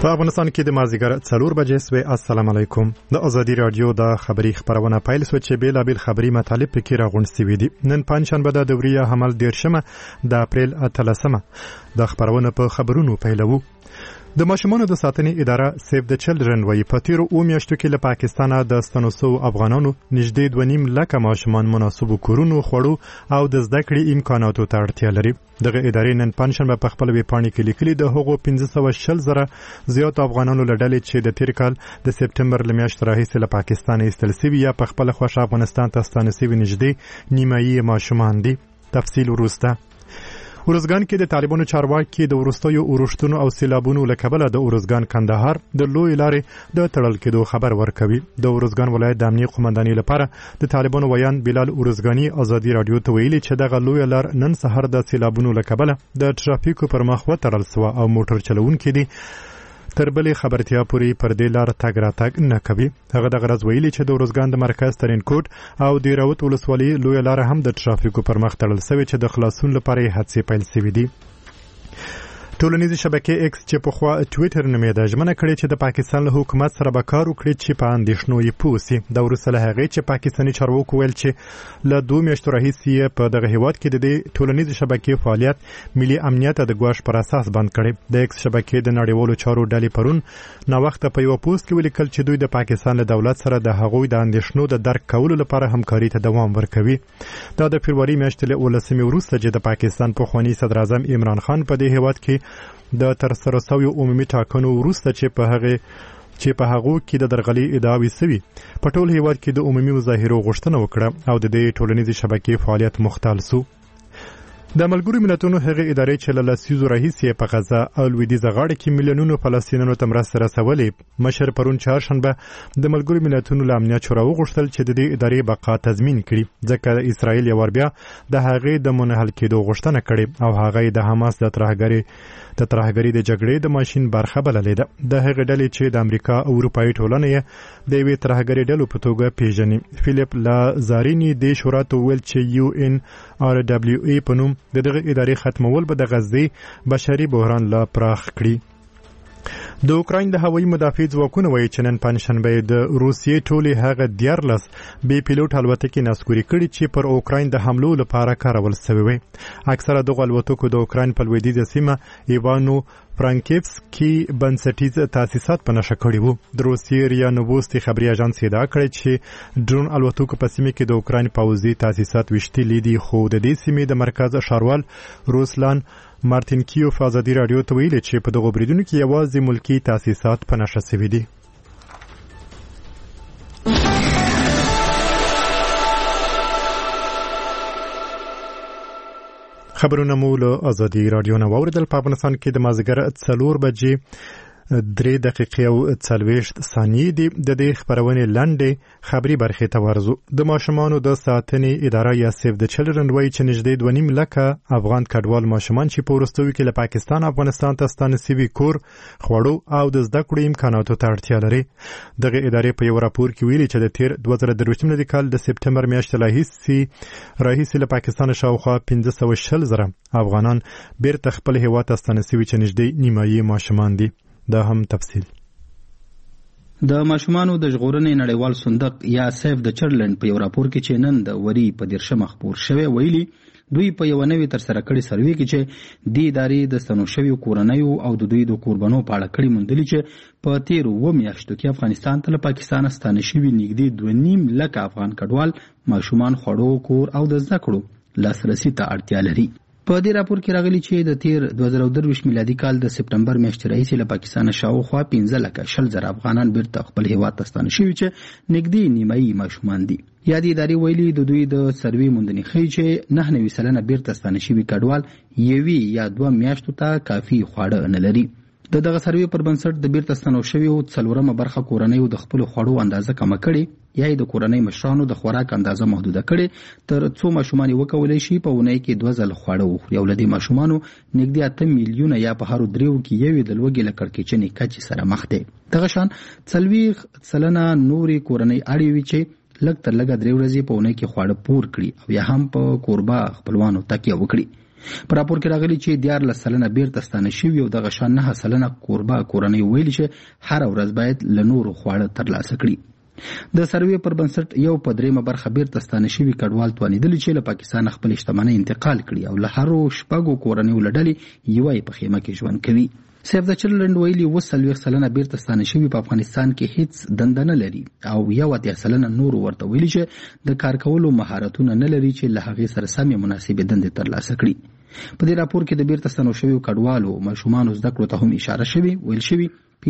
په افغانستان کې د مازیګر 4 بجې سوې. السلام علیکم. د ازادي رادیو د خبري خبرونه پیل سو چې بیلابل خبري مطالب پکې راغونډ سوي دي. نن پنځشنبه د دوري حمل 13 د اپریل 13 د خبرونه په خبرونو پیلوو. د ماشومانو د ساتنې اداره سیف د چلډرن وایي په تیرو 2 میاشتو کې له پاکستانه د ستنوسو افغانانو نږدې 2.5 لکه ماشومان مناسبو کورونو خوړو او د زده کړې امکاناتو ته اړتیا لري. دغه ادارې نن پنځشنبه په خپل ویبپاڼه کې لیکلي د هغو 1540 زیات افغانانو له ډلې چې د تیر کال د سپټمبر له میاشتې راهیسې له پاکستانه ایستل شوي یا په خپل خوښه افغانستان ته ستانه شوي نږدې نیمایي ماشومان دي. تفصیل وروسته. ورزګان کې د طالبانو چارواکي د ورستیو اورښتونو او سیلابونو له کبله د ورزګان کندهار د لوی لارې د تړل کېدو خبر ورکوي. د ورزګان ولایت د امنیت قومندانۍ لپاره د طالبانو ویان بلال ورزګانی ازادي رادیو ته ویلي چې دغه لوی لار نن سحر د سیلابونو له کبله د ټرافیکو پر مخ وتړل شو او موټر چلوونکي دي تر بلې خبرتیا پورې پر دې لار تګ راتګ نه کوي. هغه د غرض ویلي چې د ورزګان د مرکز ترین کوټ او د راوت ولسوالۍ لوی لار هم د ټرافیکو پر مخ تړل شوی چې د خلاصون لپاره هڅې پیل شوې دي. ټولنیزې شبکې ایکس چې پخوا ټویټر نومېده ژمنه کړې چې د پاکستان له حکومت سره به کار وکړي چې په اندېښنو یې پوه سي. دا وروسته له هغې چې پاکستاني چارواکو ویل چې له 2 میاشتو راهیسې په دغه هیواد کې د دې ټولنیزې شبکې فعالیت ملي امنیت د ګواښ پر اساس بند کړي. د ایکس شبکې د نړیوالو چارو ډلې پرون ناوخته په یو پوسټ کې ولیکل چې دوی د پاکستان له دولت سره د هغوی د اندېښنو د درک کولو لپاره همکاري ته دوام ورکوي. دا د فبروري میاشتې له 19 وروسته چې د پاکستان پخوانی صدر اعظم عمران خان په دې هیواد کې د ترسره شویو عمومي ټاکنو وروسته چې په هغو کې د درغلي ادعاوې سوي په ټول هیواد کې د عمومي مظاهرو غوښتنه وکړه او د دې ټولنیزې شبکې فعالیت مختل شو. د ملګرو ملتونو هغه ادارې چې له لسیزو راهیسې په غزه او لویدیځه غاړه کې میلیونونو فلسطینیانو ته مرسته رسولې مشر پرون چهارشنبه د ملګرو ملتونو له امنیت شورا وغوښتل چې د دې ادارې بقا تضمین کړي ځکه اسرائیل یو بیا د هغې د منحل کېدو غوښتنه کړې او هغه د حماس د ترهګرۍ د جګړې د ماشین برخه بللې ده. د هغې ډلې چې د امریکا او اروپایي ټولنې د یوې ترهګرۍ ډلو په توګه پیژني. فیلیپ لازاریني د شورا ته ویل چې UNRWA په نوم د دغه ادارې ختمول به د غزې بشري بحران لا پراخ کړي. د اوکراین د هوایي مدافع ځواکونو وایي چې نن پنځشنبه د روسیې ټولې هغه 14 بې پیلوټ الوتکې نسکوري کړي چې پر اوکراین د حملو لپاره کارول شوې وي. اکثره دغه الوتکو د اوکراین په لویدیځه سیمه ایوانو فرانکیفسکي بنسټیز تاسیسات په نشه کړي وو. د روسیې ریا نووستي خبري اژانس ادعا کړې چې ډرون الوتکو په سیمه کې د اوکراین پوځي تاسیسات وشتلې دي خو د دې سیمې د مرکز ښاروال روسلان مارتینکیوف ازادي رادیو ته ویلي چې په دغه بریدونو کې یوازې ملکی تاسیسات په نشه شوي دي. خبرونه مو له ازادي رادیو نه واوریدل. په افغانستان کې د مازیګر 4 بجې 3 دقیقې او 40 ثانیې دي. د دې خبرونې لنډې خبري برخې ته ورځو. د ماشومانو د ساتنې اداره یا سیف د چلډرن وایي چې نږدې 2.5 لکه افغان کډوال ماشومان چې په وروستیو کې له پاکستان افغانستان ته ستانه شوي کور خوړو او د زده کړو امکاناتو ته اړتیا لري. دغه ادارې په یو راپور کې ویلي چې د تیر 2023 کال د سپټمبر میاشتې راهیسې له پاکستان شاوخوا 1540 افغانان بیرته خپل هیواد ته ستانه شوي چې نږدې نیمایي ماشومان دي. دا هم تفصیل. د ماشومانو د ژغورنې نړیوال صندوق یا سیف د چلډرن په یو راپور کې چې نن د وري په 13 خبر شوی ویلي دوی په یو نوې ترسره کړي سروې کې چې د ادارې د ستنو شویو کورنیو او د دوی د قربانو په اړه کړي موندلي چې په تیر 2 میاشتو کې افغانستان ته له پاکستان ستانه شوي نږدې 2.5 لکه افغان کډوال ماشومان خوړو کور او د زده کړو لاسرسي ته اړتیا لري. په دې راپور کې راغلي چې د تیر 2023 میلادي کال د سپټمبر میاشتې راهیسې له پاکستان شاوخوا 15 لکه 20,000 افغانان بیرته خپل هیواد ته ستانه شوي چې نږدې نیمایي ماشومان دي. یادې ادارې ویلي د دوی د سروې موندنې ښیي چې 9% بیرته ستانه شوي کډوال 1 یا 2 میاشتو ته کافي خواړه نه لري. د دغه سروې پر بنسټ د بیرته ستنو شویو 4 برخه کورنیو د خپل خوړو اندازه کمه کړي یا د کورنۍ مشرانو د خوراک اندازه محدوده کړي تر څو ماشومان وکولای شي په ونې کې 2 ځله خواړه وخوري. او لدی ماشومانو نږدې 8 میلیونه یا په هر دریو کې یو د لوګي لکړکېچنې کچې سره مخ دي. دغه شان 40% نوري کورنۍ اړې وي چې لږ تر لږه 3 ورځې په ونې کې خواړه پور کړي او یا هم په کوربه خپلوانو تکیه وکړي. په راپور کې راغلي چې 14% بیرته ستانه شوي او دغه شان 9% کوربه کورنۍ ویلي چې هر ورځ باید له نورو خواړه ترلاسه کړي. د سروې پر بنسټ 1/3 برخه بیرته ستانه شوي کډوال توانیدل چې له پاکستان خپل شتمنۍ انتقال کړي او له هرو شپږو کورنیو له ډلې یوه په خیمه کې ژوند کوي. سیف د چلډرن ویلي 40% بیرته ستانه شوي په افغانستان کې هیڅ دنده نه لري او 1% نور ورته ویلي چې د کار کولو مهارتونه نه لري چې له هغې سره سمې مناسبې دندې ترلاسه کړي. په دې راپور کې د بیرته ستنو شویو کډوالو ماشومانو زده کړو ته هم اشاره شوې. ویل شوي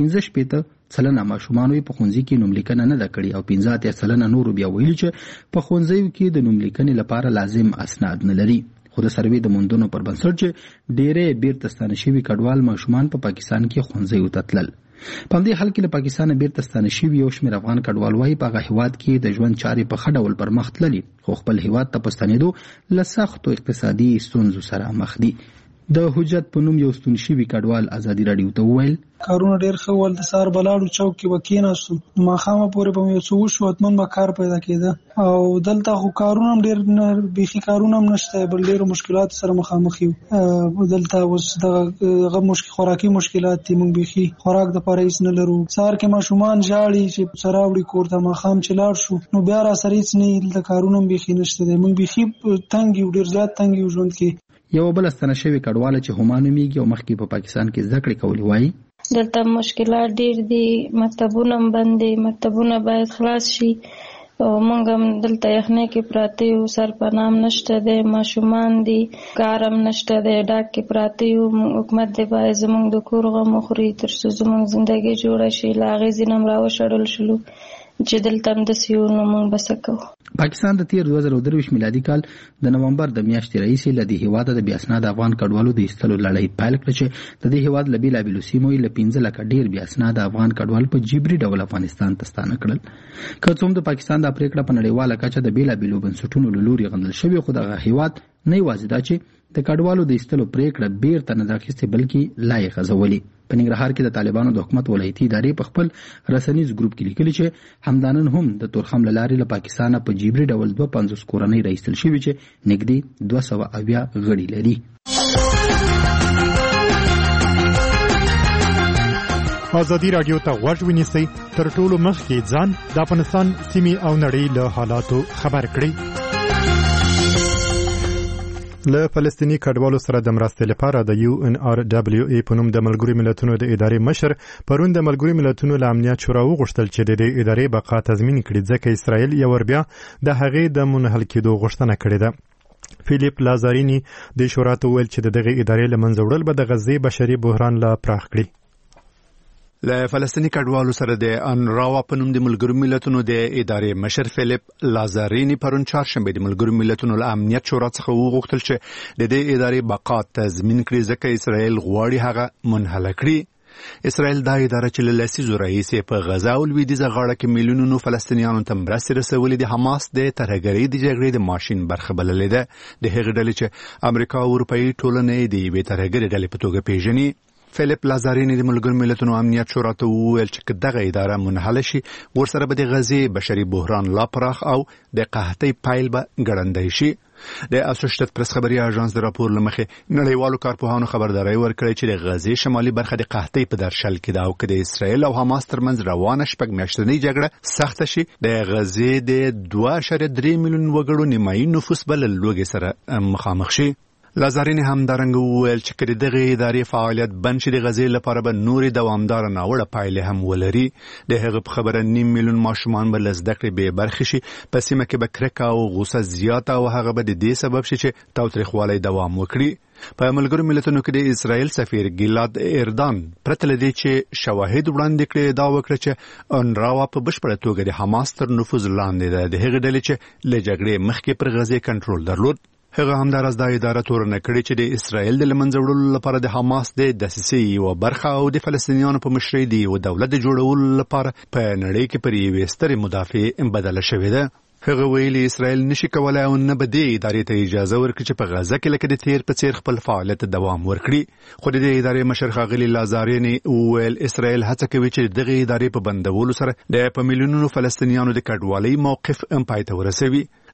15% ماشومانو په ښوونځي کې نوملیکنه نه ده کړې او 15% نورو بیا ویلي چې په ښوونځیو کې د نوملیکنې لپاره لازم اسناد نه لري. خو د سروې د موندنو پر بنسټ چې ډېرې بیرته ستانه شوي کډوال ماشومان په پاکستان کې ښوونځیو ته تلل. په همدې حال کې له پاکستانه بیرته ستانه شوي یو شمېر افغان کډوال وایي په هغه هېواد کې د ژوند چارې په ښه ډول پر مخ تللي خو خپل هېواد ته په ستنېدو له سختو اقتصادي ستونزو سره مخ دي. د حجت په نوم یو ستون شوي کډوال ازادي راډیو ته وویل کارونه ډېر ښه ول. د سهار بلاړو چوک کې به کېناستو نو ماښامه پورې به مې یو څه وشو حتمن به کار پیدا کېده او دلته خو کارونه هم ډېر بیخي کارونه هم نشته بل ډېرو مشکلاتو سره مخامخ یو. دلته اوس دغه خوراکي مشکلات دي موږ بیخي خوراک دپاره هېڅ نه لرو. سهار کې ماشومان ژاړي چې څه راوړي کور ته ماښام چې لاړ شو نو بیا راسره هېڅ نه دلته کارونه هم بیخي نشته دی. موږ بیخي تنګ یو ډېر زیات تنګ یو ژوند کې. یو بل ستنه شوی کډواله چې هما نومیږي او مخکې په پاکستان کې زده کړې کولې وایي دلته مشکلات ډېر دي. مکتبونه هم بند دي. مکتبونه باید خلاص شي او موږ هم دلته یخنۍ کې پراته یو سرپناه هم نشته دی. ماشومان دي کار هم نشته دی. ډاک کې پراته یو. حکومت دی باید زموږ د کور غم وخوري تر څو زموږ زندګي جوړه شي. له هغې ځینې هم راوشړل شلو چې دلته هم داسې یو نو موږ به څه کوو. پاکستان د تیر 2023 میلادي کال د نومبر د میاشتې راهیسې له دې هېواده د بې اسناده افغان کډوالو د ایستلو لړۍ پیل کړه چې د دې هېواد له بېلابېلو سیمو یې له 15 لکه ډېر بې اسناده افغان کډوال په جبري ډول افغانستان ته ستانه کړل. که څه هم د پاکستان دا پرېکړه په نړیواله کچه د بېلابېلو بنسټونو له لوري غندل شوې خو دغه هېواد نه یوازې دا چې د کډوالو د ایستلو پرېکړه بیرته نه ده اخیستې بلکې لا یې غځولې. په ننګرهار کې د طالبانو د حکومت ولایتي ادارې په خپل رسنیز ګروپ کې لیکلي چې همدانن هم د تورخم له لارې له پاکستانه په جبري ډول 250 کورنۍ راایستل شوي چې نږدې 270 غړي لري. ازادي راډیو ته غوږ ونیسئ تر ټولو مخکې ځان د افغانستان سیمې او نړۍ له حالاتو خبر کړئ. له فلسطینی کډوالو سره د مرستې لپاره د UNRWA په نوم د ملګرو ملتونو د ادارې مشر پرون د ملګرو ملتونو له امنیت شورا وغوښتل چې د دې ادارې بقا تضمین کړي ځکه اسرائیل یو ور بیا د هغې د منحل کېدو غوښتنه کړې ده. فیلیپ لازارینی د شورا ته وویل چې دغه ادارې له منځه وړل به د غزې بشري بحران لا پراخ کړي. له فلسطینی کډوالو سره د انراوا په نوم د ملګرو ملتونو د ادارې مشر فیلیپ لازارینی پرون چهارشنبه د ملګرو ملتونو له امنیت شورا څخه وغوښتل چې د دې ادارې بقا تضمین کړي ځکه اسرائیل غواړي هغه منحله کړي. اسرائیل دا اداره چې له لسیزو راهیسې په غزا او لویدیځه غاړه کې میلیونونو فلسطینیانو ته مرستې رسولې د حماس د ترهګرۍ د جګړې د ماشین برخه بللې ده. د هغې ډلې چې امریکا او اروپایي ټولنې د یوې ترهګرې ډلې په توګه پیژني. فیلیپ لازارینی د ملګرو ملتونو امنیت شورا ته وویل چې دغه اداره منحله شي ورسره به د غزې بشري بحران لا پراخ او د قحطۍ پایل به ګړندی شي. د اسوسییټډ پریس خبري اژانس د راپور لمخې نړیوالو کارپوهانو خبرداري ورکړې چې د غزې شمالي برخه د قحطۍ په درشل کې ده او که د اسرائیل او حماس ترمنځ روانه شپږ میاشتنۍ جګړه سخته شي د غزې د 2.3 میلیون وګړو نیمایي نفوس به له لوږې سره مخامخ شي. لازارینی همدارنګه وویل چې کله دغه ادارې فعالیت بند شي د غزې لپاره به نورې دوامداره ناوړه پایلې هم ولري. د هغه په خبره 9 میلیون ماشومان به له زده کړې بې برخې شي. په سیمه کې به کرکه او غوسه زیاته او هغه به د دې سبب شي چې تاوتریخوالی دوام وکړي. په ملګرو ملتونو کې د اسرائیل سفیر ګیلاد اردان پرته له دې چې شواهد وړاندې کړي دا وکړه چې انراوا په بشپړه توګه د حماس تر نفوذ لاندې ده. د هغې ډلې چې له جګړې مخکې پر غزې کنټرول درلود. هغه همداراز دا اداره تورنه کړې چې د اسرائیل د لمنځه وړلو لپاره د حماس د دسیسې یوه برخه او د فلسطینیانو په مشرۍ د یو دولت د جوړولو لپاره په نړۍ کې پر یوې سترې مدافع بدله شوې ده. هغه ویلي اسرائیل نشي کولای او نه به دې ادارې ته اجازه ورکړي چې په غزه کې لکه د تیر په څیر خپل فعالیت دوام ورکړي. خو د دې ادارې مشر ښاغلي لازارینی وویل اسرائیل هڅه کوي چې دغه ادارې په بندولو سره د په میلیونونو فلسطینیانو د کډوالۍ موقف پای ته ورسوي.